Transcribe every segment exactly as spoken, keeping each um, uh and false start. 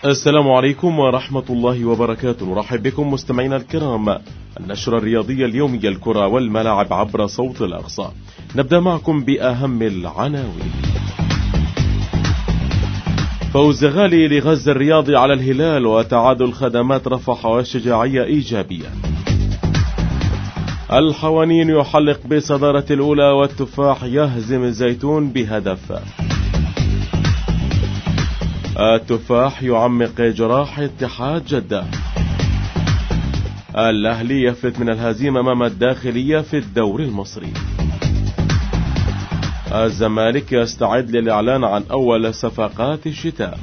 السلام عليكم ورحمة الله وبركاته. نرحب بكم مستمعينا الكرام. النشرة الرياضية اليومية الكرة والملاعب عبر صوت الأقصى. نبدأ معكم بأهم العناوين. فوز غالي لغزة الرياضي على الهلال وتعادل خدمات رفح والشجاعية إيجابية. الحوانين يحلق بصدارة الأولى والتفاح يهزم الزيتون بهدف. التفاح يعمق جراح اتحاد جدة. الأهلي يفلت من الهزيمة أمام الداخلية في الدوري المصري. الزمالك يستعد للإعلان عن أول صفقات الشتاء.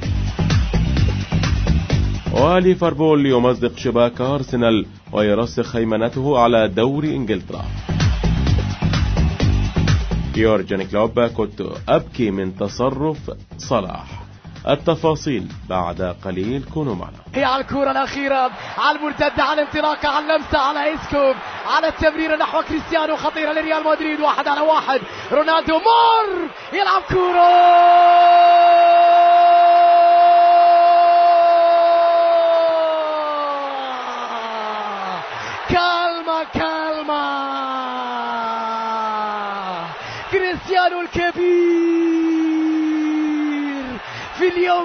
وليفربول يمزق شباك أرسنال ويرسخ هيمنته على دوري إنجلترا. يورجن كلوب: كنت أبكي من تصرف صلاح. التفاصيل بعد قليل. كونوا معنا. هي على الكرة الأخيرة، على المرتدة، على الانطلاقة، على اللمسة، على إسكوب، على التمريرة نحو كريستيانو، خطيرة لريال مدريد، واحد على واحد. رونالدو مر يلعب كرة كالما كالما. كريستيانو الكبير في اليوم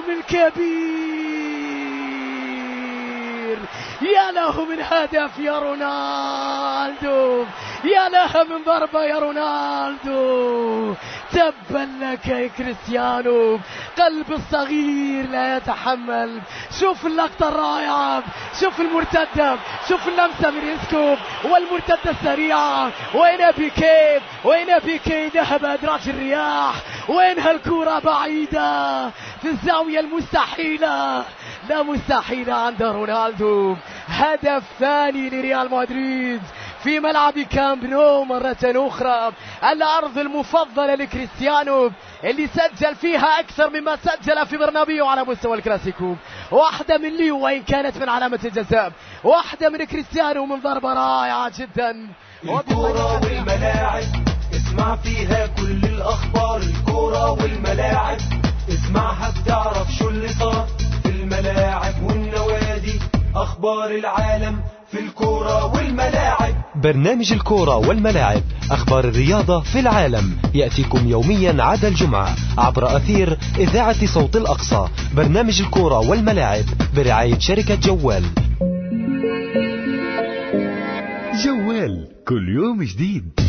الكبير، يا له من هدف يا رونالدو، يا لها من ضربة يا رونالدو. تبا لك يا كريستيانو، قلب الصغير لا يتحمل. شوف اللقطة الرائعة، شوف المرتدة، شوف اللمسة من إسكوب والمرتدة السريعة. وين بيكي، وين بيكي، ذهب أدراج الرياح. وين هالكرة بعيدة في الزاوية المستحيلة، لا مستحيلة عند رونالدو. هدف ثاني لريال مدريد في ملعب كامب نو مرة أخرى، الأرض المفضلة لكريستيانو اللي سجل فيها أكثر مما سجل في برنابيو على مستوى الكلاسيكو. واحدة من ليو وإن كانت من علامة الجزاء، واحدة من كريستيانو من ضربة رائعة جدا. الكرة والملاعب اسمع فيها كل الأخبار. الكرة والملاعب اسمعها بتعرف شو اللي صار في الملاعب والنوادي. أخبار العالم في الكرة والملاعب. برنامج الكرة والملاعب، أخبار الرياضة في العالم، يأتيكم يوميا عدا الجمعة عبر أثير إذاعة صوت الأقصى. برنامج الكرة والملاعب برعاية شركة جوال. جوال كل يوم جديد.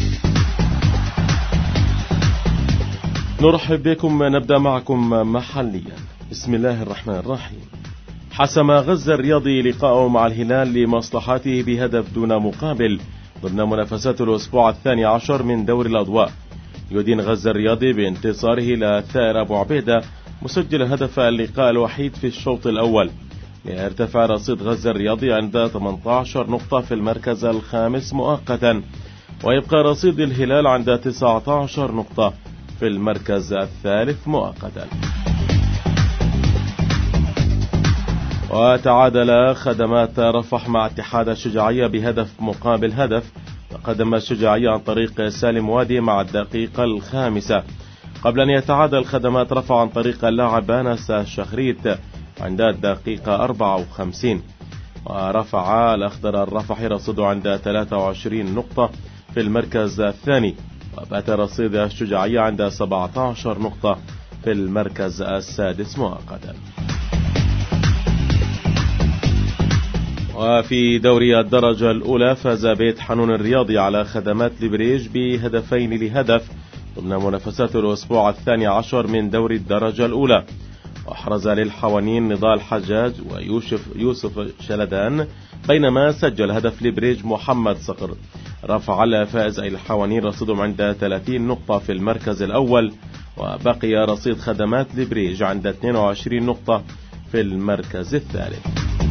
نرحب بكم. نبدأ معكم محليا. بسم الله الرحمن الرحيم. حسم غزة الرياضي لقاءه مع الهلال لمصلحته بهدف دون مقابل ضمن منافسات الأسبوع الثاني عشر من دوري الأضواء. يدين غزة الرياضي بانتصاره لثائر أبو عبيدة مسجل هدف اللقاء الوحيد في الشوط الأول، ليرتفع رصيد غزة الرياضي عند ثمانية عشر نقطة في المركز الخامس مؤقتا، ويبقى رصيد الهلال عند تسعة عشر نقطة في المركز الثالث مؤقتا. وتعادل خدمات رفح مع اتحاد الشجاعية بهدف مقابل هدف. تقدم الشجاعية عن طريق سالم وادي مع الدقيقة الخامسة، قبل أن يتعادل خدمات رفح عن طريق اللاعب أنس الشخريت عند الدقيقة أربعة وخمسين. ورفع الأخضر الرفحي رصيده عند ثلاثة وعشرين نقطة في المركز الثاني، وبات رصيد الشجاعية عند سبعة عشر نقطة في المركز السادس مؤقتا. وفي دوري الدرجة الأولى فاز بيت حنون الرياضي على خدمات لبريج بهدفين لهدف ضمن منافسات الأسبوع الثاني عشر من دوري الدرجة الأولى. وأحرز للحوانين نضال حجاج ويوسف يوسف شلدان، بينما سجل هدف لبريج محمد صقر. رفع الفائز أي الحوانين رصيدهم عند ثلاثين نقطة في المركز الأول، وبقي رصيد خدمات لبريج عند اثنين وعشرين نقطة في المركز الثالث.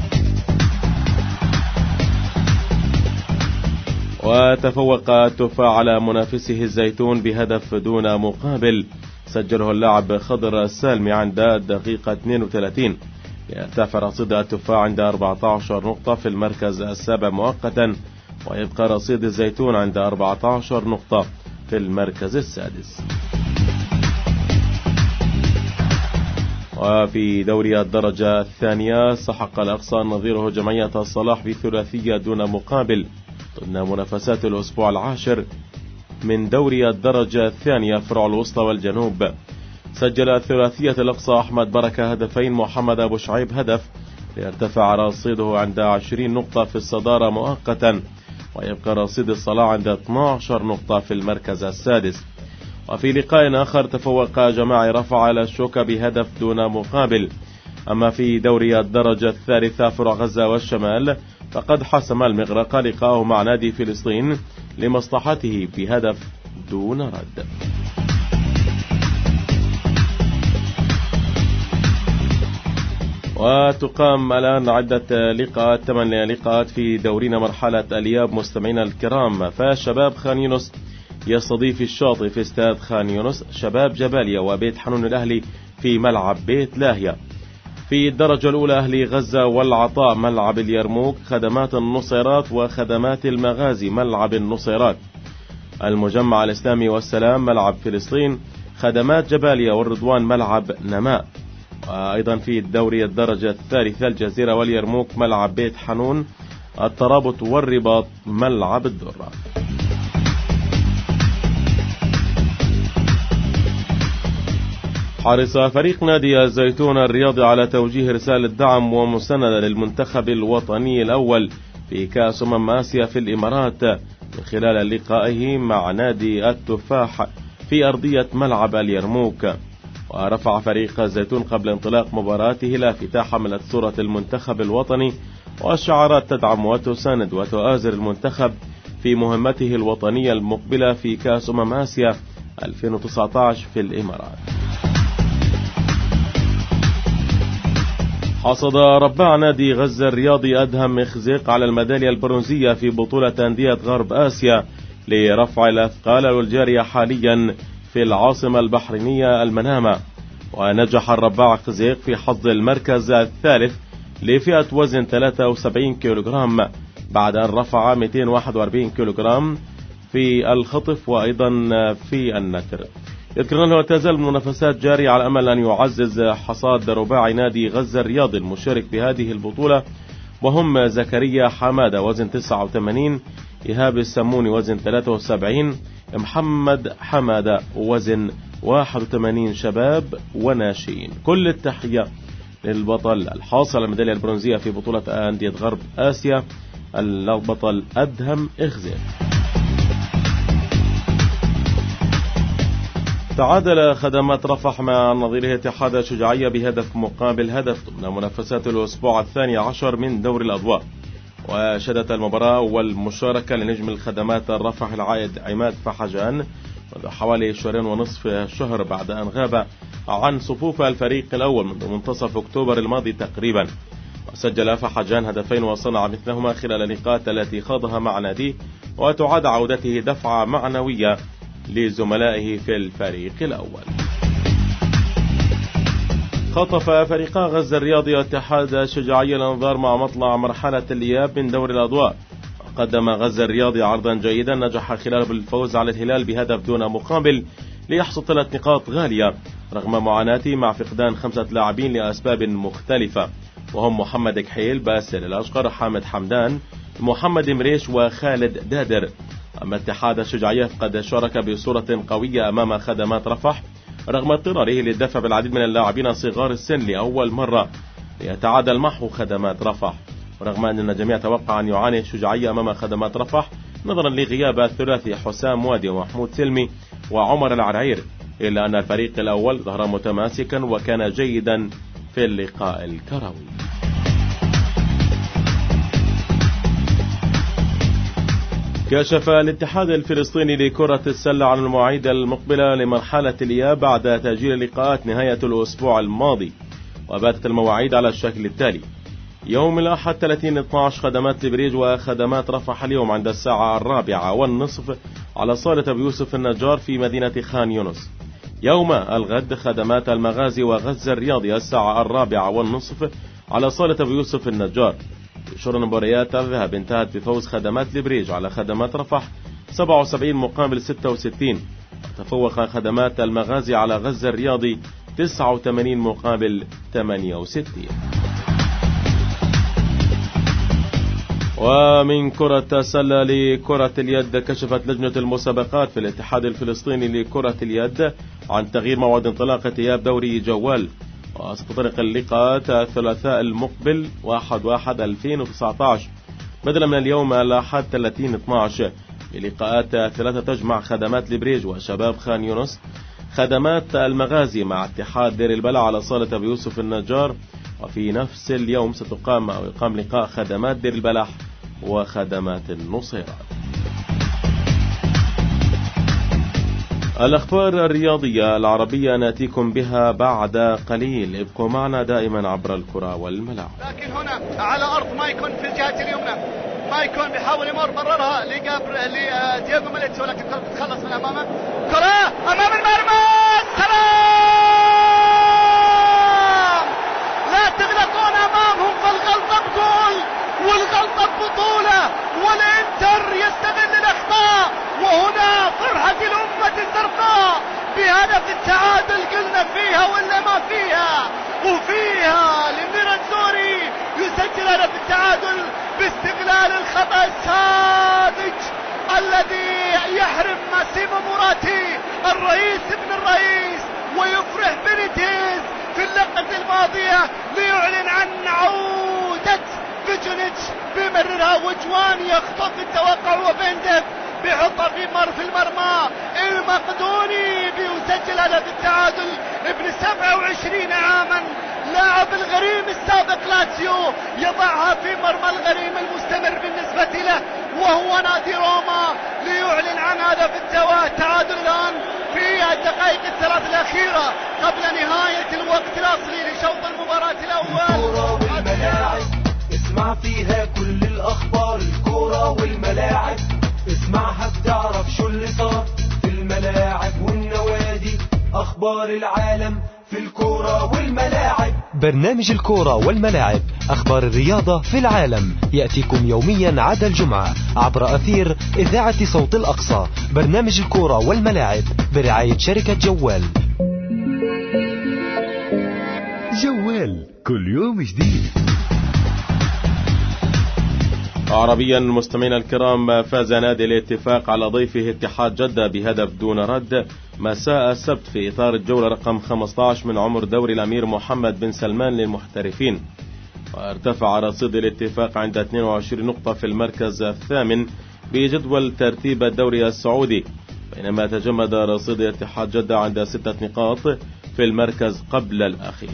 وتفوق التفاح على منافسه الزيتون بهدف دون مقابل سجله اللاعب خضر السالمي عند الدقيقة اثنين وثلاثين، ليرتفع رصيد التفاح عند أربعة عشر نقطة في المركز السابع مؤقتا، ويبقى رصيد الزيتون عند أربعة عشر نقطة في المركز السادس. وفي دوري الدرجة الثانية سحق الأقصى نظيره جمعية الصلاح بثلاثية دون مقابل ضمن منافسات الأسبوع العاشر من دوري الدرجة الثانية فرع الوسطى والجنوب. سجل ثلاثية الأقصى أحمد بركة هدفين، محمد أبو شعيب هدف، ليرتفع رصيده عند عشرين نقطة في الصدارة مؤقتا، ويبقى رصيد الصلاح عند اثنتي عشرة نقطة في المركز السادس. وفي لقاء آخر تفوق جماعي رفع على الشوكة بهدف دون مقابل. أما في دوري الدرجة الثالثة فرع غزة والشمال فقد حسم المغرق لقاءه مع نادي فلسطين لمصلحته بهدف دون رد. وتقام الآن عدة لقاءات، ثمان لقاءات في دورينا مرحلة الإياب مستمعينا الكرام. فشباب خان يونس يستضيف الشاطئ في استاد خان يونس، شباب جباليا وبيت حنون الأهلي في ملعب بيت لاهيا. في الدرجة الأولى أهلي غزة والعطاء ملعب اليرموك، خدمات النصيرات وخدمات المغازي ملعب النصيرات، المجمع الإسلامي والسلام ملعب فلسطين، خدمات جباليا والرضوان ملعب نماء. وأيضا في الدوري الدرجة الثالثة الجزيرة واليرموك ملعب بيت حنون، الترابط والرباط ملعب الدرة. حرص فريق نادي الزيتون الرياضي على توجيه رسالة دعم ومساندة للمنتخب الوطني الأول في كأس أمم آسيا في الإمارات من خلال لقائه مع نادي التفاح في أرضية ملعب اليرموك. ورفع فريق الزيتون قبل انطلاق مباراته لافتة حملت صورة المنتخب الوطني وشعارات تدعم وتساند وتؤازر المنتخب في مهمته الوطنية المقبلة في كأس أمم آسيا ألفين وتسعة عشر في الإمارات. حصد رباع نادي غزة الرياضي أدهم مخزيق على الميدالية البرونزية في بطولة أندية غرب آسيا لرفع الأثقال والجارية حاليا في العاصمة البحرينية المنامة. ونجح الرباع خزيق في حصد المركز الثالث لفئة وزن ثلاثة وسبعين كيلوغرام بعد أن رفع مئتين وواحد وأربعين كيلوغرام في الخطف وأيضا في النتر. يذكر أنه تزال المنافسات جارية على أمل أن يعزز حصاد رباعي نادي غزة الرياضي المشارك بهذه البطولة، وهم زكريا حمادة وزن تسعة وثمانين، إيهاب السموني وزن ثلاثة وسبعين، محمد حمادة وزن واحد وثمانين شباب وناشئين. كل التحية للبطل الحاصل على الميدالية البرونزية في بطولة أندية غرب آسيا البطل أدهم إخزيق. تعادل خدمات رفح مع نظيره اتحاد الشجاعية بهدف مقابل هدف ضمن منافسات الأسبوع الثاني عشر من دوري الأضواء. وشهدت المباراة والمشاركة لنجم الخدمات الرفح العائد عماد فحجان منذ حوالي شهرين ونصف شهر بعد أن غاب عن صفوف الفريق الأول منذ منتصف أكتوبر الماضي تقريبا. وسجل فحجان هدفين وصنع مثلهما خلال اللقاءات التي خاضها مع ناديه، وتعاد عودته دفعة معنوية لزملائه في الفريق الأول. خطف فريقا غزة الرياضي واتحاد الشجاعية الأنظار مع مطلع مرحلة الإياب من دوري الأضواء. قدم غزة الرياضي عرضا جيدا نجح خلاله بالفوز على الهلال بهدف دون مقابل ليحصد ثلاث نقاط غالية رغم معاناته مع فقدان خمسة لاعبين لأسباب مختلفة، وهم محمد كحيل، باسل الأشقر، حامد حمدان، محمد مريش وخالد دادر. أما اتحاد الشجاعية فقد شارك بصورة قوية أمام خدمات رفح رغم اضطراره للدفع بالعديد من اللاعبين صغار السن لأول مرة ليتعادل محو خدمات رفح، ورغم أن الجميع توقع أن يعاني الشجاعية أمام خدمات رفح نظرا لغياب الثلاثي حسام وادي ومحمود سلمي وعمر العرعير، إلا أن الفريق الأول ظهر متماسكا وكان جيدا في اللقاء الكروي. كشف الاتحاد الفلسطيني لكرة السلة عن المواعيد المقبلة لمرحلة الإياب بعد تأجيل لقاءات نهاية الأسبوع الماضي، وباتت المواعيد على الشكل التالي: يوم الأحد ثلاثين اثني عشر خدمات لبريج وخدمات رفح اليوم عند الساعة الرابعة والنصف على صالة أبو يوسف النجار في مدينة خان يونس. يوم الغد خدمات المغازي وغزة الرياضي الساعة الرابعة والنصف على صالة أبو يوسف النجار. شهر مباريات الذهاب انتهت بفوز خدمات لبريج على خدمات رفح سبعة وسبعين مقابل ستة وستين، وتفوق خدمات المغازي على غزة الرياضي تسعة وثمانين مقابل ثمانية وستين. ومن كرة السلة لكرة اليد، كشفت لجنة المسابقات في الاتحاد الفلسطيني لكرة اليد عن تغيير موعد انطلاقة إياب دوري جوال، وستنطلق اللقاءات الثلاثاء المقبل واحد واحد ألفين وتسعة عشر بدلا من اليوم الأحد ثلاثين اثني عشر بلقاءات ثلاثة تجمع خدمات لبريج وشباب خان يونس، خدمات المغازي مع اتحاد دير البلع على صالة أبي يوسف النجار. وفي نفس اليوم ستقام أو يقام لقاء خدمات دير البلح وخدمات النصيرات. الأخبار الرياضية العربية نأتيكم بها بعد قليل، ابقوا معنا دائما عبر الكرة والملاعب. لكن هنا على أرض مايكون في الجهة اليمنى، مايكون بيحاول يمر مررها لجابر لدياغو ميليتش، ولكن تخلص من أمامه، كرة أمام المرمى، سلام! لا تغلطون أمامهم، فالغلطة بجول والغلطة ببطولة، والإنتر يستغل الأخطاء. وهنا فرحة الأمة الزرقاء بهدف التعادل، قلنا فيها ولا ما فيها، وفيها لميرانزوري يسجل هدف التعادل باستغلال الخطأ الساذج الذي يحرم ماسيمو موراتي الرئيس ابن الرئيس ويفرح بينيتيز في اللقطة الماضية ليعلن عن عودة فيجونيتش، بيمررها وجوان يخطف التوقع وبندف بيحطها في مر في المرمى. المقدوني بيسجل هدف التعادل ابن سبعة وعشرين عاما، لاعب الغريم السابق لاتسيو يضعها في مرمى الغريم المستمر بالنسبة له وهو نادي روما، ليعلن عن هدف التعادل الآن في الدقائق الثلاث الأخيرة قبل نهاية الوقت الأصلي لشوط المباراة الأول. الكرة والملاعب اسمع فيها كل الأخبار، الكرة والملاعب اسمعها بتعرف شو اللي صار في الملاعب والنوادي، أخبار العالم في الكرة والملاعب. برنامج الكرة والملاعب، أخبار الرياضة في العالم، يأتيكم يوميا عدا الجمعة عبر أثير إذاعة صوت الأقصى. برنامج الكرة والملاعب برعاية شركة جوال. جوال كل يوم جديد. عربيا مستمعينا الكرام، فاز نادي الاتفاق على ضيفه اتحاد جدة بهدف دون رد مساء السبت في إطار الجولة رقم خمسة عشر من عمر دوري الأمير محمد بن سلمان للمحترفين، وارتفع رصيد الاتفاق عند اثنين وعشرين نقطة في المركز الثامن بجدول ترتيب الدوري السعودي، بينما تجمد رصيد اتحاد جدة عند ستة نقاط في المركز قبل الأخير.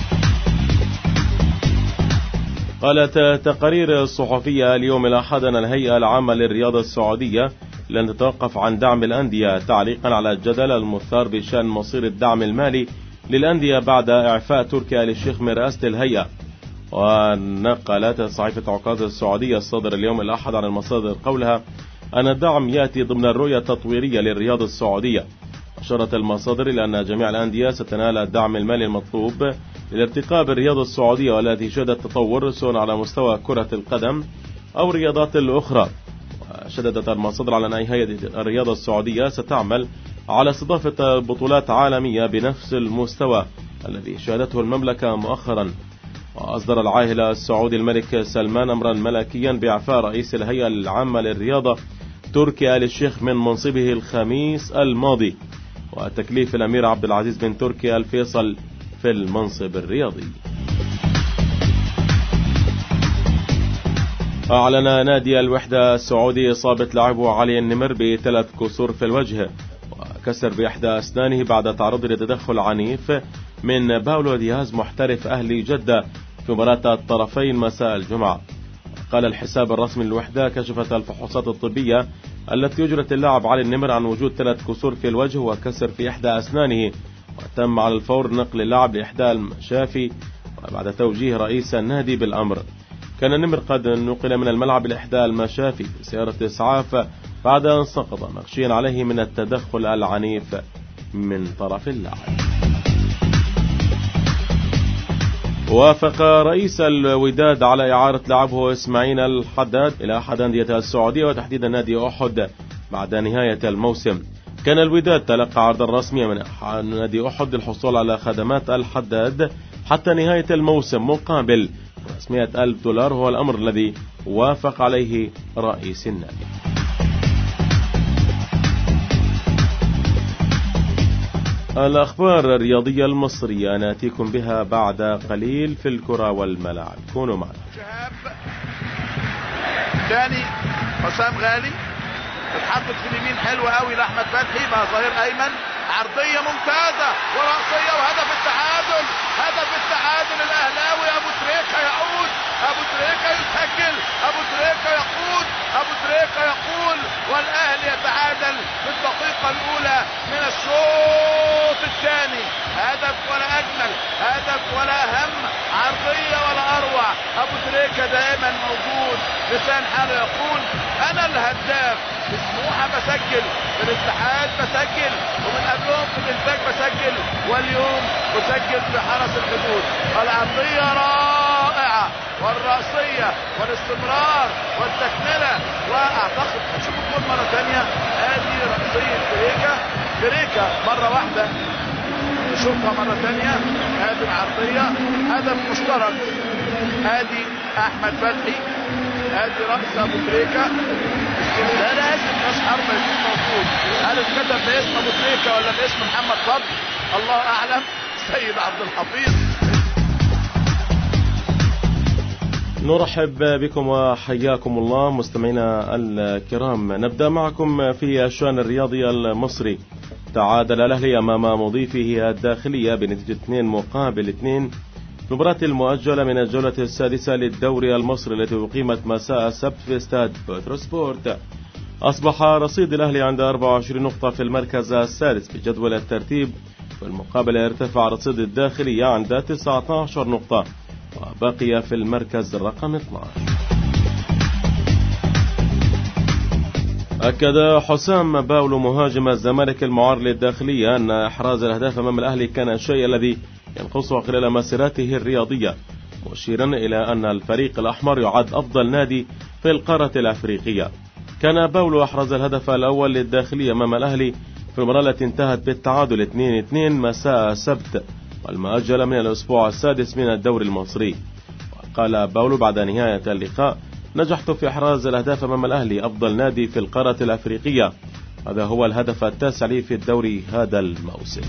قالت تقارير صحفية اليوم الأحد أن الهيئة العامة للرياضة السعودية لن تتوقف عن دعم الأندية تعليقا على الجدل المثار بشأن مصير الدعم المالي للأندية بعد إعفاء تركي آل الشيخ من رئاسة الهيئة. ونقلت صحيفة عكاظ السعودية الصادر اليوم الأحد عن المصادر قولها أن الدعم يأتي ضمن الرؤية التطويرية للرياضة السعودية. أشارت المصادر إلى أن جميع الأندية ستنال الدعم المالي المطلوب للارتقاء بالرياضة السعودية والتي شهدت تطور سواء على مستوى كرة القدم أو الرياضات الأخرى. وشددت المصادر على أن هيئة الرياضة السعودية ستعمل على استضافة بطولات عالمية بنفس المستوى الذي شهدته المملكة مؤخرا. وأصدر العاهل السعودي الملك سلمان أمرا ملكيا بإعفاء رئيس الهيئة العامة للرياضة تركي آل الشيخ من منصبه الخميس الماضي، وتكليف الأمير عبد العزيز بن تركي الفيصل في المنصب الرياضي. أعلن نادي الوحدة السعودي إصابة لاعبه علي النمر بثلاث كسور في الوجه وكسر بإحدى أسنانه بعد تعرض لتدخل عنيف من باولو دياز محترف أهلي جدة في مباراة الطرفين مساء الجمعة. قال الحساب الرسمي للوحدة كشفت الفحوصات الطبية التي أجرت اللاعب علي النمر عن وجود ثلاث كسور في الوجه وكسر في إحدى أسنانه، وتم على الفور نقل اللاعب لإحدى المشافي بعد توجيه رئيس النادي بالأمر. كان النمر قد نقل من الملعب لإحدى المشافي بسيارة إسعاف بعد أن سقط مغشيا عليه من التدخل العنيف من طرف اللاعب. وافق رئيس الوداد على إعارة لاعبه إسماعيل الحداد إلى أحد أندية السعودية وتحديدا نادي أحد بعد نهاية الموسم. كان الوداد تلقى عرضا رسميا من نادي أحد للحصول على خدمات الحداد حتى نهاية الموسم مقابل خمسمائة ألف دولار، هو الأمر الذي وافق عليه رئيس النادي. الأخبار الرياضية المصرية نأتيكم بها بعد قليل في الكرة والملاعب، كونوا معنا. شهاب ثاني حسام غالي اتحطت في اليمين حلوة قوي لأحمد فتحي مع ظهير أيمن، عرضية ممتازة ورأسية وهدف التعادل، هدف التعادل الأهلاوي. أبو تريكة يعود، أبو تريكة يسجل، أبو تريكة يقود، أبو تريكة يقول، والأهلي يتعادل في الدقيقة الأولى من الشوط الثاني. هدف ولا أجمل، هدف ولا أهم، عرضية ولا أروع. أبو تريكة دائما موجود، لسان حاله يقول أنا الهداف. في سموحة بسجل، في الاتحاد بسجل، ومن قبلهم في الانتاج بسجل، واليوم بسجل في حرس الحدود. العرضية رائعة، والرأسية والاستمرار والتكملة، واعتقد هنشوف الجول مرة ثانية. هذه رأسية تريكة، تريكة مرة واحدة نشوفها مرة ثانية. هذه العرضية هدف مشترك، هذه أحمد فتحي، هذه رأس أبو تريكة. لا لازم راس حربة يكون موجود، هل اتكتب باسم ابو تريكة ولا باسم محمد فضل الله اعلم. سيد عبد الحفيظ. نرحب بكم وحياكم الله مستمعينا الكرام. نبدأ معكم في الشأن الرياضي المصري. تعادل الأهلي أمام مضيفه الداخلية بنتيجة اثنين مقابل اثنين في المباراة المؤجلة من الجولة السادسة للدوري المصري التي أقيمت مساء السبت في استاد بتروسبورت. أصبح رصيد الأهلي عند أربعة وعشرين نقطة في المركز السادس بجدول الترتيب، والمقابل ارتفع رصيد الداخلية عند تسعة عشر نقطة وبقي في المركز الرقم اثني عشر. أكد حسام باولو مهاجم الزمالك المعار للداخلية أن إحراز الأهداف أمام الأهلي كان الشيء الذي ينقصه خلال مسيرته الرياضية، مشيرا إلى أن الفريق الأحمر يعد أفضل نادي في القارة الأفريقية. كان باولو أحرز الهدف الأول للداخلية أمام الأهلي في المباراة التي انتهت بالتعادل اثنين اثنين مساء السبت والمؤجلة من الأسبوع السادس من الدوري المصري. وقال باولو بعد نهاية اللقاء: نجحت في إحراز الأهداف أمام الأهلي أفضل نادي في القارة الأفريقية، هذا هو الهدف التاسع لي في الدوري هذا الموسم.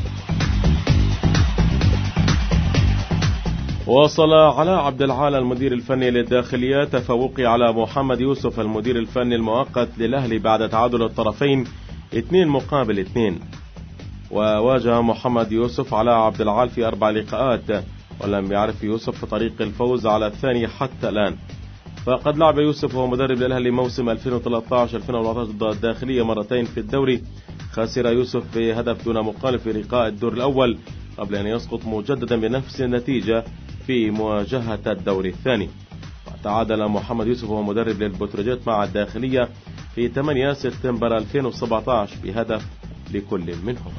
وصل علاء عبد العال المدير الفني للداخلية تفوقي على محمد يوسف المدير الفني المؤقت للأهلي بعد تعادل الطرفين اثنين مقابل اثنين. وواجه محمد يوسف علاء عبد العال في أربع لقاءات، ولم يعرف يوسف في طريق الفوز على الثاني حتى الآن. فقد لعب يوسف وهو مدرب للأهلي موسم ألفين وثلاثة عشر ألفين وأربعة عشر ضد الداخلية مرتين في الدوري. خسر يوسف بهدف دون مقابل في لقاء الدور الأول قبل أن يسقط مجددا بنفس النتيجة في مواجهة الدوري الثاني. وتعادل محمد يوسف وهو مدرب للبتروجيت مع الداخلية في ثمانية سبتمبر ألفين وسبعة عشر بهدف لكل منهم.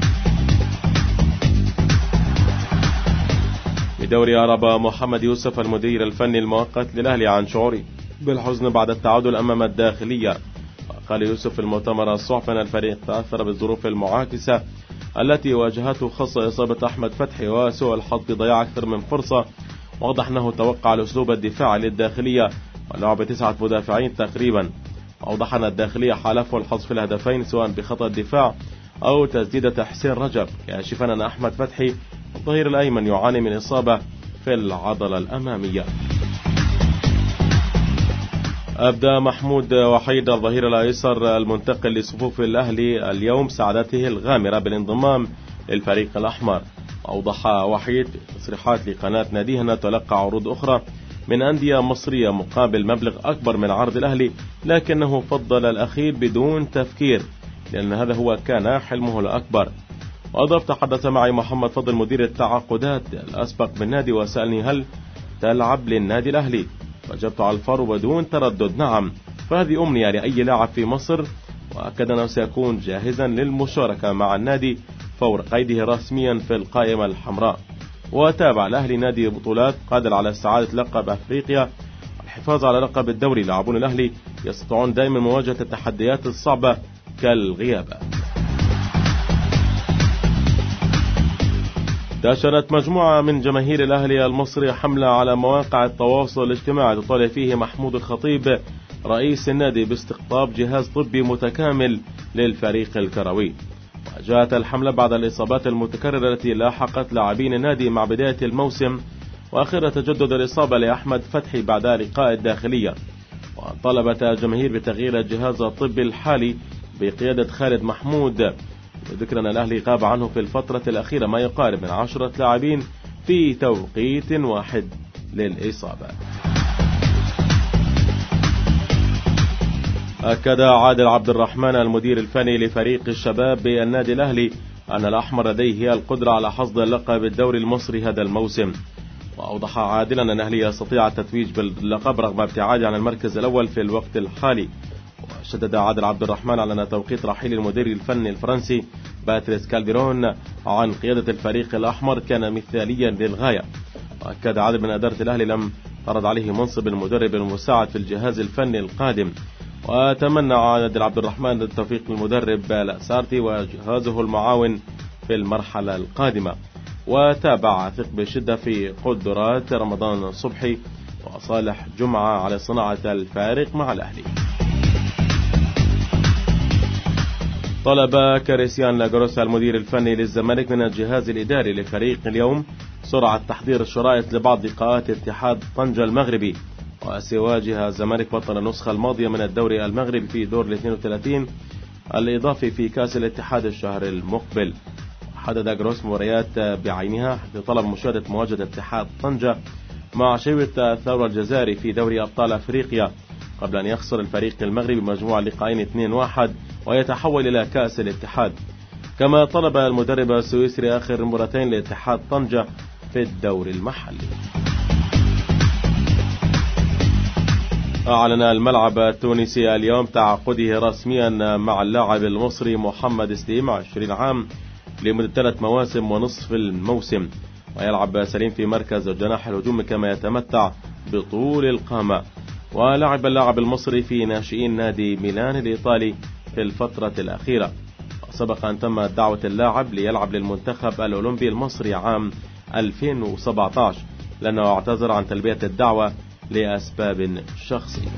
بدوري عرب محمد يوسف المدير الفني المؤقت للأهلي عن شعوره بالحزن بعد التعادل أمام الداخلية. وقال يوسف في المؤتمر الصحفي أن الفريق تأثر بالظروف المعاكسة التي واجهته، خاصة إصابة أحمد فتحي وسوء الحظ بضياع أكثر من فرصة. واضح أنه توقع الأسلوب الدفاعي للداخلية ولعب بتسعة مدافعين تقريبا. أوضح أن الداخلية حالفه الحظ في الهدفين سواء بخطأ الدفاع أو تسديدة حسين رجب، كاشفا أن أحمد فتحي الظهير الأيمن يعاني من إصابة في العضلة الأمامية. أبدأ محمود وحيد الظهير الأيسر المنتقل لصفوف الأهلي اليوم سعادته الغامرة بالانضمام للفريق الأحمر. أوضح وحيد في تصريحات لقناة ناديه أنه تلقى عروض أخرى من أندية مصرية مقابل مبلغ أكبر من عرض الأهلي، لكنه فضل الأخير بدون تفكير لأن هذا هو كان حلمه الأكبر. وأضاف: تحدث معي محمد فضل مدير التعاقدات الأسبق بالنادي وسألني هل تلعب للنادي الأهلي، فأجبت على الفور بدون تردد نعم، فهذه أمنية لأي لاعب في مصر، وأكد أنه سيكون جاهزا للمشاركة مع النادي فور قيده رسميا في القائمة الحمراء. وتابع الأهلي نادي بطولات قادر على استعادة لقب أفريقيا والحفاظ على لقب الدوري. لاعبون الأهلي يستطيعون دائما مواجهة التحديات الصعبة كالغيابات. انتشرت مجموعة من جماهير الأهلي المصري حملة على مواقع التواصل الاجتماعي تطالب فيه محمود الخطيب رئيس النادي باستقطاب جهاز طبي متكامل للفريق الكروي. وجاءت الحملة بعد الإصابات المتكررة التي لاحقت لاعبين النادي مع بداية الموسم، وآخر تجدد الإصابة لأحمد فتحي بعد لقاء الداخلية. وطلبت الجماهير بتغيير الجهاز الطبي الحالي بقيادة خالد محمود، ذكر أن الأهلي غاب عنه في الفترة الأخيرة ما يقارب من عشرة لاعبين في توقيت واحد للإصابات. أكد عادل عبد الرحمن المدير الفني لفريق الشباب بالنادي الأهلي أن الأحمر لديه القدرة على حصد اللقب الدوري المصري هذا الموسم. وأوضح عادل أن الأهلي يستطيع التتويج باللقب رغم ابتعاده عن المركز الأول في الوقت الحالي. وشدد عادل عبد الرحمن على أن توقيت رحيل المدير الفني الفرنسي باتريس كالديرون عن قيادة الفريق الأحمر كان مثاليا للغاية. وأكد عادل من إدارة الأهلي لم ترد عليه منصب المدرب المساعد في الجهاز الفني القادم. وتمنى عادل عبد الرحمن التوفيق للمدرب لاسارتي وجهازه المعاون في المرحلة القادمة. وتابع ثق بشدة في قدرات رمضان صبحي وصالح جمعة على صناعة الفارق مع الأهلي. طلب كريستيان لاجروسا المدير الفني للزمالك من الجهاز الإداري لفريق اليوم سرعة تحضير الشرائط لبعض لقاءات اتحاد طنجة المغربي، وسيواجه الزمالك بطل النسخة الماضية من الدوري المغربي في دور الاثنين وثلاثين الإضافي في كأس الاتحاد الشهر المقبل. حدد جروس مباريات بعينها لطلب مشاهدة مواجهة اتحاد طنجة مع شيبة الثورة الجزائري في دوري أبطال أفريقيا قبل أن يخسر الفريق المغربي مجموعة لقاءين اثنين واحد ويتحول إلى كأس الاتحاد. كما طلب المدرب السويسري آخر مرتين لاتحاد طنجة في الدوري المحلي. أعلن الملعب التونسي اليوم تعاقده رسميا مع اللاعب المصري محمد سليم عشرين عام لمدة ثلاث مواسم ونصف الموسم، ويلعب سليم في مركز الجناح الهجومي كما يتمتع بطول القامة. ولعب اللاعب المصري في ناشئين نادي ميلان الإيطالي في الفترة الأخيرة، وسبق أن تم دعوة اللاعب ليلعب للمنتخب الأولمبي المصري عام ألفين وسبعة عشر لأنه اعتذر عن تلبية الدعوة لأسباب شخصية.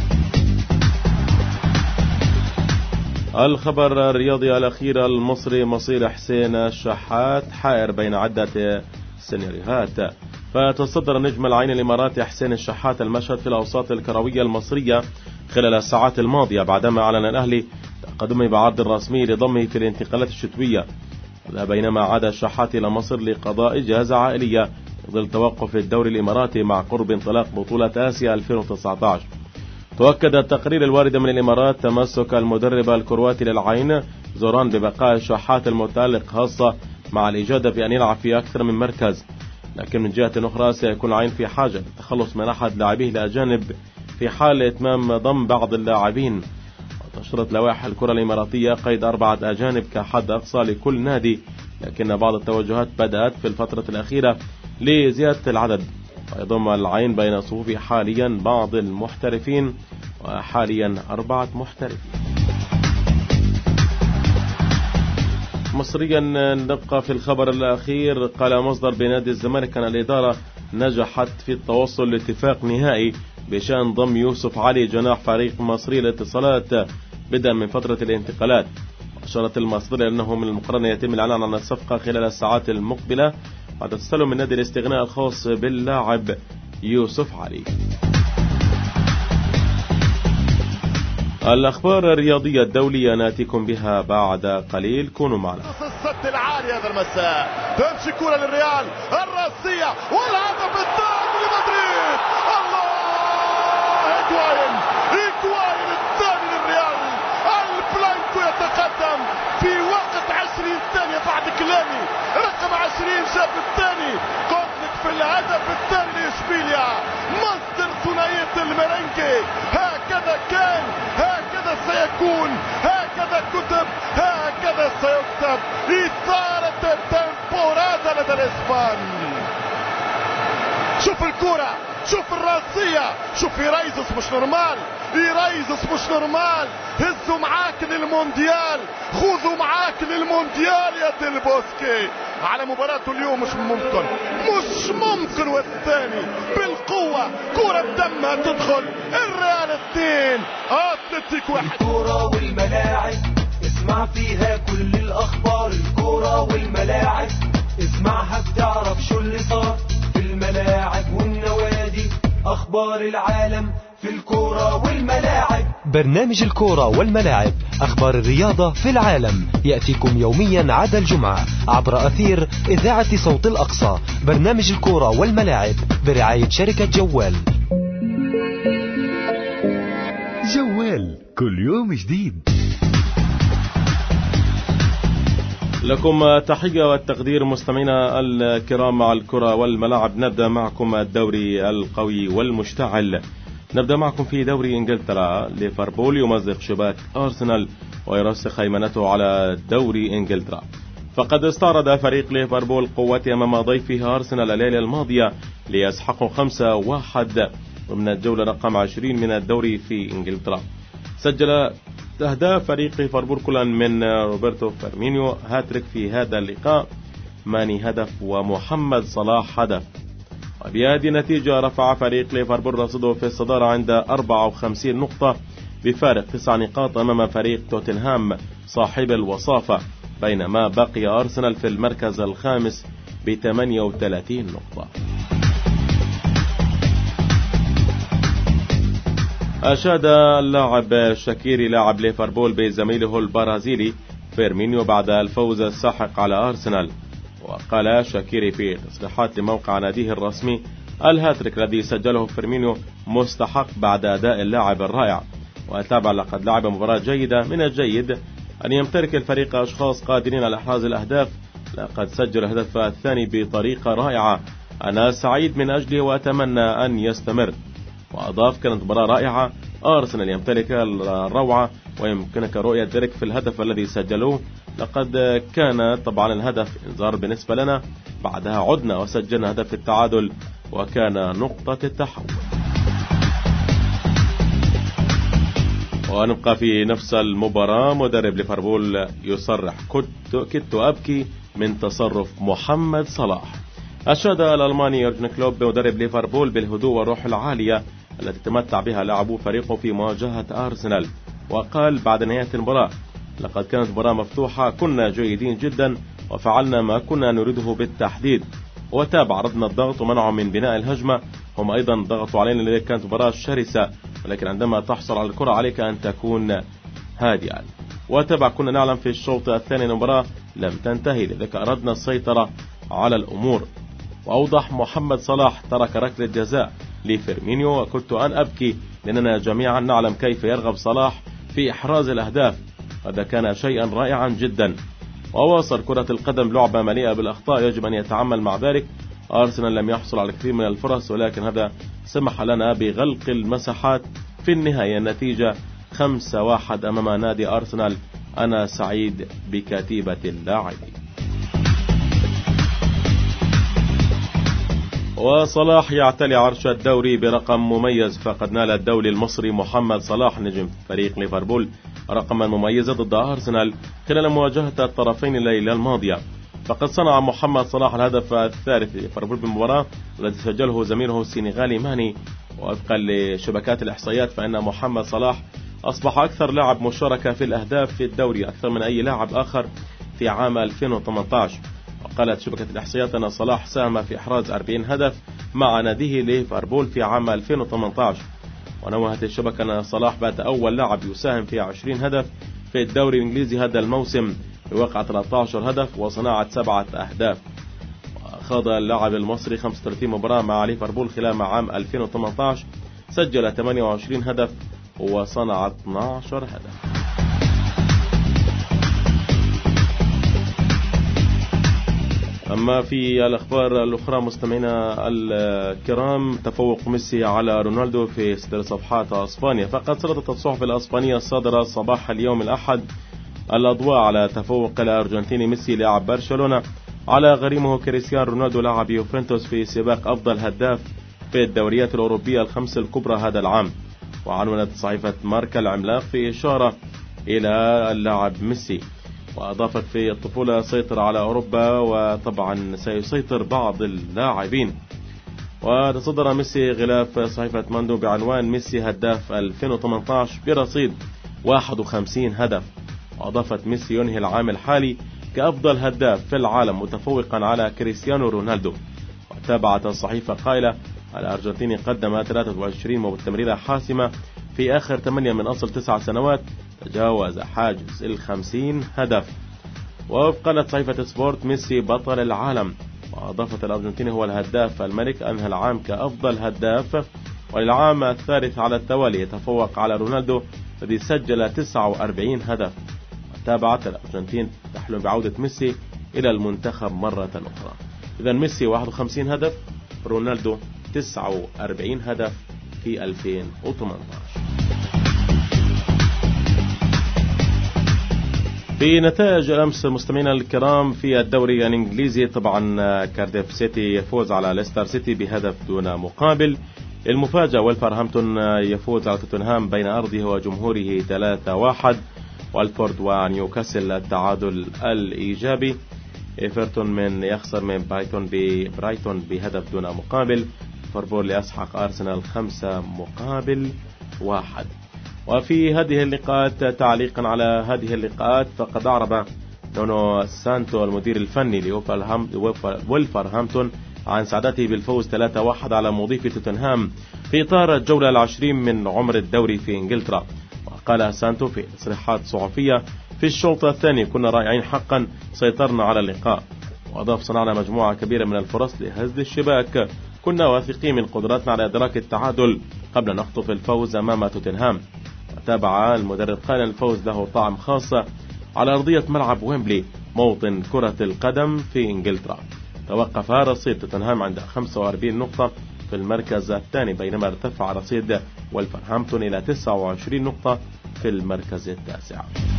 الخبر الرياضي الأخير المصري مصير حسين الشحات حائر بين عدة سيناريوهات. فتصدر نجم العين الإماراتي حسين الشحات المشهد في الأوساط الكروية المصرية خلال الساعات الماضية بعدما أعلن الأهلي تقدمه بعرض رسمي لضمه في الانتقالات الشتوية، بينما عاد الشحات إلى مصر لقضاء إجازة عائلية ظل توقف الدوري الإماراتي مع قرب انطلاق بطولة آسيا ألفين وتسعة عشر. تؤكد التقرير الوارد من الإمارات تمسك المدرب الكرواتي للعين زوران ببقاء الشحات المتألق، خاصة مع الإجادة بأن يلعب في أكثر من مركز، لكن من جهة أخرى سيكون العين في حاجة للتخلص من أحد لاعبيه الأجانب في حال إتمام ضم بعض اللاعبين. وتشترط لوائح الكرة الإماراتية قيد أربعة أجانب كحد أقصى لكل نادي، لكن بعض التوجهات بدأت في الفترة الأخيرة لزيادة العدد، ويضم العين بين صفوفه حاليا بعض المحترفين وحاليا أربعة محترفين. مصريا نبقى في الخبر الأخير. قال مصدر بنادي الزمالك أن الإدارة نجحت في التوصل لاتفاق نهائي بشأن ضم يوسف علي جناح فريق مصري الاتصالات بدءا من فترة الانتقالات. أشارت المصدر أنه من المقرر يتم الإعلان عن الصفقة خلال الساعات المقبلة بعد تسلم من نادي الاستغناء الخاص باللاعب يوسف علي. الأخبار الرياضية الدولية ناتيكم بها بعد قليل، كونوا معنا. السد العالي هذا المساء تمشي كرة للريال الراسية والهدف الثاني لمدريد. الله، إيجواين إيجواين الثاني للريال. البلانكو يتقدم في وقت عشرين ثانية بعد كلامي. رقم عشرين شاب الثاني. قلت لك في الهدف الثاني لإشبيليا مصدر ثنائية المرنكي. هكذا كان، هكذا سيكون، هكذا كتب، هكذا سيكتب. إثارة التمبورات لدى الإسبان. شوف الكرة شوف الراسية، شوف يريزس مش نورمال، يريزس مش نورمال. هزوا معاك للمونديال، خذوا معاك للمونديال يا ديل بوسكي. على مباراته اليوم مش ممكن، مش ممكن. والثاني بالقوة، كرة بدمها تدخل. الريال اثنين اتلتيك واحد. الكرة والملاعب اسمع فيها كل الاخبار. الكرة والملاعب اسمعها بتعرف شو اللي صار في الملاعب والنوادي. اخبار العالم في الكرة والملاعب. برنامج الكرة والملاعب، أخبار الرياضة في العالم، يأتيكم يوميا عدا الجمعة عبر أثير إذاعة صوت الأقصى. برنامج الكرة والملاعب برعاية شركة جوال. جوال كل يوم جديد. لكم تحية والتقدير مستمعينا الكرام مع الكرة والملاعب. نبدأ معكم الدوري القوي والمشتعل. نبدأ معكم في دوري إنجلترا. ليفربول يمزق شباك أرسنال ويرسخ هيمنته على دوري إنجلترا. فقد استعرض فريق ليفربول قوته أمام ضيفه أرسنال الليلة الماضية ليسحقوا خمسة واحد ضمن الجولة رقم عشرين من الدوري في إنجلترا. سجل أهداف فريق ليفربول كلا من روبرتو فيرمينيو هاتريك في هذا اللقاء، ماني هدف ومحمد صلاح هدف. وبهذه النتيجة رفع فريق ليفربول رصيده في الصدارة عند أربعة وخمسين نقطة بفارق تسع نقاط أمام فريق توتنهام صاحب الوصافة، بينما بقي أرسنال في المركز الخامس ب ثمانية وثلاثين نقطة. أشاد اللاعب شاكيري لاعب ليفربول بزميله البرازيلي فيرمينيو بعد الفوز الساحق على أرسنال. وقال شاكيري في تصريحات لموقع ناديه الرسمي: الهاتريك الذي سجله فيرمينيو مستحق بعد أداء اللاعب الرائع. وتابع: لقد لعب مباراة جيدة. من الجيد أن يمتلك الفريق أشخاص قادرين على إحراز الأهداف. لقد سجل الهدف الثاني بطريقة رائعة، أنا سعيد من أجله وأتمنى أن يستمر. وأضاف: كانت مباراة رائعة. أرسنال يمتلك الروعة ويمكنك رؤية ذلك في الهدف الذي سجلوه. لقد كان طبعا الهدف إنذار بالنسبة لنا، بعدها عدنا وسجلنا هدف التعادل وكان نقطة التحول. ونبقى في نفس المباراة. مدرب ليفربول يصرح: كنت كدت أبكي من تصرف محمد صلاح. أشاد الألماني يورجن كلوب مدرب ليفربول بالهدوء والروح العالية التي تمتع بها لاعبو فريقه في مواجهة أرسنال. وقال بعد نهاية المباراة: لقد كانت مباراة مفتوحة، كنا جيدين جدا وفعلنا ما كنا نريده بالتحديد. وتابع: ردنا الضغط ومنعوا من بناء الهجمة، هم أيضا ضغطوا علينا لذلك كانت مباراة شرسة، ولكن عندما تحصل على الكرة عليك أن تكون هادئا. وتابع: كنا نعلم في الشوط الثاني المباراة لم تنتهي، لذلك أردنا السيطرة على الأمور. وأوضح محمد صلاح: ترك ركلة جزاء لفيرمينيو وكنت أن أبكي لأننا جميعا نعلم كيف يرغب صلاح في إحراز الأهداف، هذا كان شيئا رائعا جدا. وواصل: كرة القدم لعبة مليئة بالأخطاء، يجب أن يتعامل مع ذلك. أرسنال لم يحصل على كثير من الفرص ولكن هذا سمح لنا بغلق المساحات. في النهاية النتيجة خمسة واحد أمام نادي أرسنال، أنا سعيد بكتيبة اللاعبين. وصلاح يعتلي عرش الدوري برقم مميز، فقد نال الدولي المصري محمد صلاح نجم فريق ليفربول رقما مميزا ضد أرسنال خلال مواجهة الطرفين الليلة الماضية. فقد صنع محمد صلاح الهدف الثالث لليفربول بالمباراة الذي سجله زميله السنغالي ماني. ووفقا لشبكات الإحصائيات فإن محمد صلاح أصبح أكثر لاعب مشاركة في الأهداف في الدوري، أكثر من أي لاعب آخر في عام ألفين وثمانية عشر. وقالت شبكة الإحصائيات أن صلاح ساهم في إحراز أربعين هدف مع ناديه ليفربول في عام ألفين وثمانية عشر. ونوهت الشبكة أن صلاح بات أول لاعب يساهم في عشرين هدف في الدوري الإنجليزي هذا الموسم بوقع ثلاثة عشر هدف وصناعة سبعة أهداف. وخاض اللاعب المصري خمسة وثلاثين مباراة مع ليفربول خلال عام ألفين وثمانية عشر، سجل ثمانية وعشرين هدف وصنع اثني عشر هدف. أما في الأخبار الأخرى مستمعينا الكرام، تفوق ميسي على رونالدو في ستر صفحات أسبانيا. فقد سلطت الصحف الأسبانية الصادرة صباح اليوم الأحد الأضواء على تفوق الأرجنتيني ميسي لاعب برشلونة على غريمه كريستيانو رونالدو لاعب يوفنتوس في سباق أفضل هداف في الدوريات الأوروبية الخمس الكبرى هذا العام. وعنونت صحيفة ماركا العملاق في إشارة إلى اللاعب ميسي، وأضافت في الطفولة سيطر على أوروبا وطبعا سيسيطر بعض اللاعبين. وتصدر ميسي غلاف صحيفة ماندو بعنوان ميسي هداف ألفين وثمانية عشر برصيد واحد وخمسين هدف. وأضافت ميسي ينهي العام الحالي كأفضل هداف في العالم متفوقا على كريستيانو رونالدو. وتابعت الصحيفة قائلة الأرجنتيني قدم ثلاثة وعشرين تمريرة حاسمة في آخر ثمانية من أصل تسع سنوات، تجاوز حاجز الخمسين هدف. وقالت صحيفة سبورت ميسي بطل العالم. وأضافت الأرجنتيني هو الهداف الملك، أنهى العام كأفضل هداف وللعام الثالث على التوالي يتفوق على رونالدو الذي سجل تسعة وأربعين هدف. وتابعت الأرجنتين تحلم بعودة ميسي إلى المنتخب مرة أخرى. إذا ميسي واحد وخمسين هدف، رونالدو تسعة وأربعين هدف في ألفين وثمانية عشر. في نتائج الأمس مستمعينا الكرام في الدوري الإنجليزي، طبعا كارديف سيتي يفوز على ليستر سيتي بهدف دون مقابل. المفاجأة ولفرهامبتون يفوز على توتنهام بين أرضه وجمهوره ثلاثة واحد. والفورد ونيوكاسل التعادل الإيجابي. إيفرتون من يخسر من برايتون برايتون بهدف دون مقابل. ليفربول يسحق أرسنال خمسة مقابل واحد. وفي هذه اللقاءات تعليقا على هذه اللقاءات فقد أعرب نونو سانتو المدير الفني لولفرهامبتون عن سعادته بالفوز ثلاثة واحد على مضيف توتنهام في إطار الجولة العشرين من عمر الدوري في إنجلترا. وقال سانتو في تصريحات صحفية في الشوط الثاني كنا رائعين حقا، سيطرنا على اللقاء. وأضاف صنعنا مجموعة كبيرة من الفرص لهز الشباك، كنا واثقين من قدرتنا على إدراك التعادل قبل نخطف الفوز أمام توتنهام. وتابع المدرب قائلا الفوز له طعم خاص على أرضية ملعب ويمبلي موطن كرة القدم في إنجلترا. توقف رصيد توتنهام عند خمسة وأربعين نقطة في المركز الثاني، بينما ارتفع رصيد ولفرهامبتون إلى تسعة وعشرين نقطة في المركز التاسع.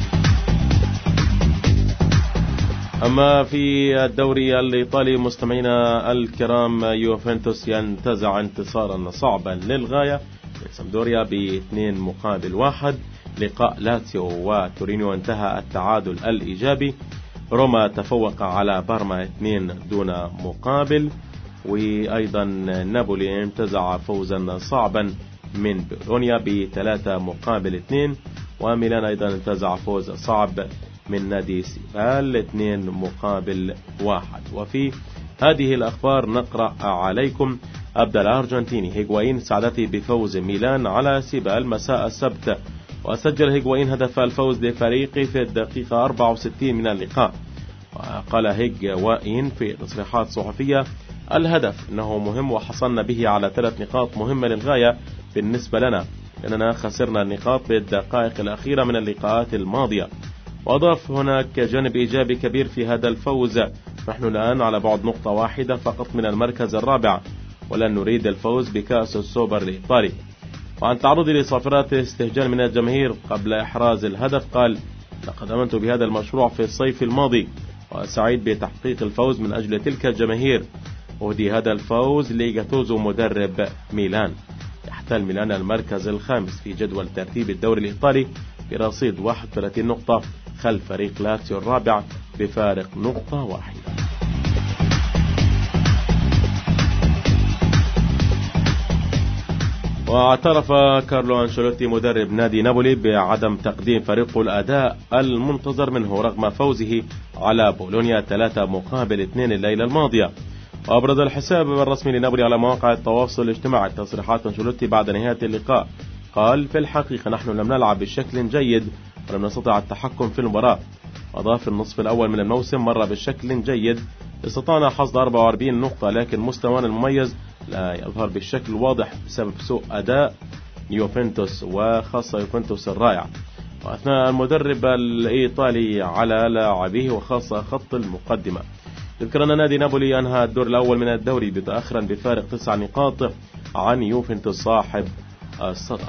أما في الدوري الإيطالي مستمعينا الكرام، يوفنتوس ينتزع انتصارا صعبا للغاية من سامدوريا باثنين مقابل واحد. لقاء لاتسيو وتورينيو انتهى التعادل الإيجابي. روما تفوق على بارما اثنين دون مقابل. وأيضا نابولي انتزع فوزا صعبا من بولونيا بثلاثة مقابل اثنين. وميلان أيضا انتزع فوز صعب من نادي سيبال اثنين مقابل واحد. وفي هذه الأخبار نقرأ عليكم أبدأ الأرجنتيني هيغوايين سعادته بفوز ميلان على سيبال مساء السبت. وسجل هيغوايين هدف الفوز لفريقه في الدقيقة أربعة وستين من اللقاء. وقال هيغوايين في تصريحات صحفية الهدف إنه مهم وحصلنا به على ثلاث نقاط مهمة للغاية بالنسبة لنا، لأننا خسرنا النقاط بالدقائق الأخيرة من اللقاءات الماضية. وأضاف هناك جانب إيجابي كبير في هذا الفوز، نحن الآن على بعد نقطة واحدة فقط من المركز الرابع، ولن نريد الفوز بكأس السوبر الإيطالي. وعن تعرض لصافرات استهجان من الجماهير قبل إحراز الهدف قال لقد أمنت بهذا المشروع في الصيف الماضي وسعيد بتحقيق الفوز من أجل تلك الجماهير. وهدي هذا الفوز لجاتوزو مدرب ميلان. يحتل ميلان المركز الخامس في جدول ترتيب الدوري الإيطالي برصيد واحد وثلاثين نقطة خلف فريق لاتسيو الرابع بفارق نقطة واحدة. واعترف كارلو أنشيلوتي مدرب نادي نابولي بعدم تقديم فريقه الأداء المنتظر منه رغم فوزه على بولونيا ثلاثة مقابل اثنين الليلة الماضية. وأبرز الحساب الرسمي لنابولي على مواقع التواصل الاجتماعي تصريحات أنشيلوتي بعد نهاية اللقاء. قال في الحقيقة نحن لم نلعب بشكل جيد ولم نستطع التحكم في المباراة. وأضاف النصف الأول من الموسم مر بشكل جيد، استطعنا حصد أربعة وأربعين نقطة، لكن مستوانا المميز لا يظهر بالشكل الواضح بسبب سوء أداء يوفنتوس وخاصة يوفنتوس الرائع. وأثناء المدرب الإيطالي على لاعبيه وخاصة خط المقدمة. يذكر أن نادي نابولي أنهى الدور الأول من الدوري متأخرا بفارق تسع نقاط عن يوفنتوس صاحب الصدارة.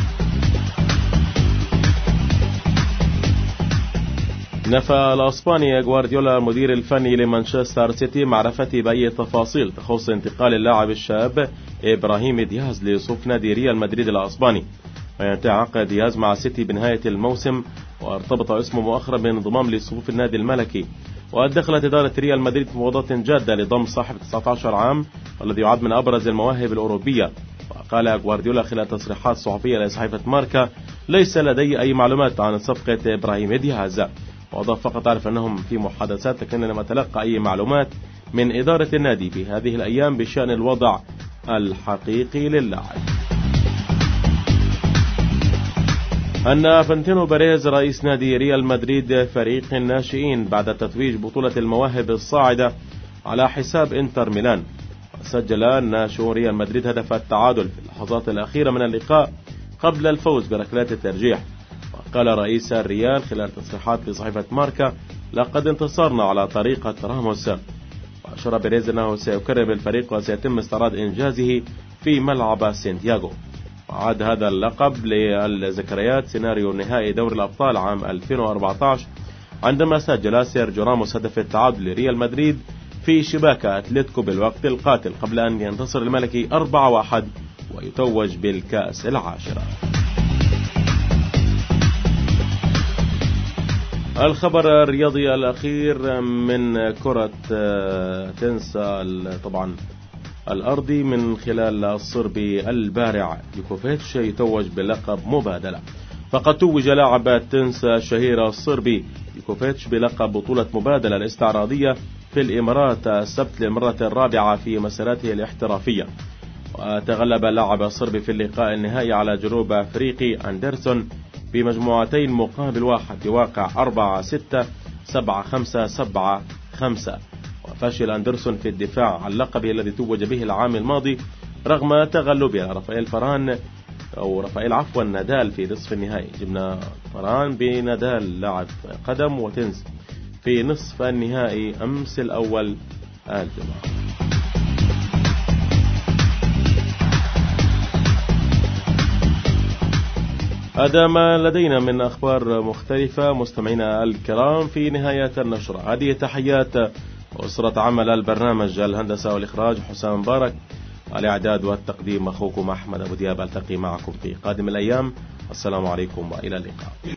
نفى الأسباني غوارديولا المدير الفني لمانشستر سيتي معرفته بأي تفاصيل تخص انتقال اللاعب الشاب إبراهيم دياز لصفوف نادي ريال مدريد الأسباني، وينتهي عقد دياز مع سيتي بنهاية الموسم، وارتبط اسمه مؤخرا بانضمام لصفوف النادي الملكي. ودخلت إدارة ريال مدريد في مفاوضات جادة لضم صاحب تسعة عشر عام والذي يعد من أبرز المواهب الأوروبية. وقال غوارديولا خلال تصريحات صحفية لصحيفة ماركا: ليس لدي أي معلومات عن صفقة إبراهيم دياز، وأضاف: فقط أعرف أنهم في محادثات، لكن لم أتلقى أي معلومات من إدارة النادي بهذه الأيام بشأن الوضع الحقيقي للاعب. أن فانتينو بيريز رئيس نادي ريال مدريد فريق الناشئين بعد تتويج بطولة المواهب الصاعدة على حساب انتر ميلان. وسجل ناشئو ريال مدريد هدف التعادل في اللحظات الأخيرة من اللقاء قبل الفوز بركلات الترجيح. وقال رئيس الريال خلال تصريحات لصحيفة ماركا: لقد انتصرنا على طريقة راموس. وأشار بيريز أنه سيكرر بالفريق وسيتم استعراض إنجازه في ملعب سانتياغو. وعاد هذا اللقب للذكريات سيناريو نهائي دوري الأبطال عام ألفين وأربعة عشر عندما سجل سيرجيو راموس هدف التعادل لريال مدريد في شباك أتلتيكو بالوقت القاتل قبل أن ينتصر الملكي أربعة واحد ويتوج بالكأس العاشرة. الخبر الرياضي الأخير من كرة تنس طبعا الأرضي من خلال الصربي البارع يوكوفيتش يتوج بلقب مبادلة. فقد توج لاعب التنس الشهير الصربي يوكوفيتش بلقب بطولة مبادلة الاستعراضية في الإمارات السبت للمرة الرابعة في مسيرته الاحترافية. وتغلب اللاعب الصربي في اللقاء النهائي على جنوب أفريقي أندرسون بمجموعتين مقابل واحد بواقع أربعة ستة سبعة خمسة سبعة خمسة. وفشل أندرسون في الدفاع عن لقبه الذي توج به العام الماضي رغم تغلبه على رافائيل فران أو رافائيل عفوا نادال في نصف النهائي. جبنا فران بنادال لاعب قدم وتنس في نصف النهائي أمس الأول الجمعة. هذا ما لدينا من أخبار مختلفة مستمعينا الكرام في نهاية النشرة. هذه تحيات أسرة عمل البرنامج، الهندسة والإخراج حسام مبارك، الإعداد والتقديم أخوكم أحمد أبو دياب. ألتقي معكم في قادم الأيام. السلام عليكم وإلى اللقاء.